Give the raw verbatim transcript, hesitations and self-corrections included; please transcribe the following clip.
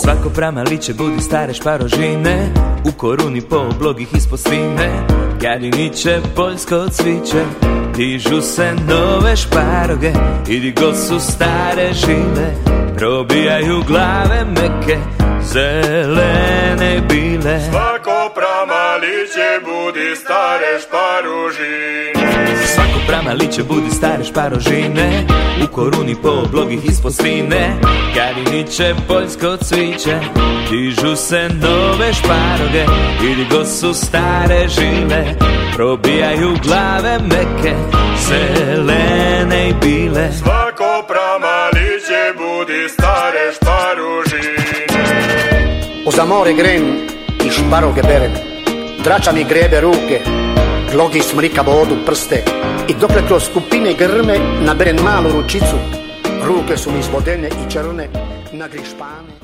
Svako pramaliće budi stare šparožine, u koruni po oblogih ispod svine. Jariniće, poljsko cviće, dižu se nove šparoge. Idi go su stare žile, probijaju glave meke, zelene i bile. Svako pramaliće budi stare šparožine. Svako pramaliće budi stare šparožine, u koruni po oblogih ispod svine. Jariniće, poljsko cviće, dižu se nove šparoge. Idi go su stare žile, probijaju glave meke, zelene i bile. Svako pramaliće budi stare šparožine. Uz amore gren i šparoge berem, drača mi grebe ruke, glogi smrika vodu prste. I dokle kroz skupine grme naberem malu ručicu, ruke su mi zvodene i črne, nagri špane.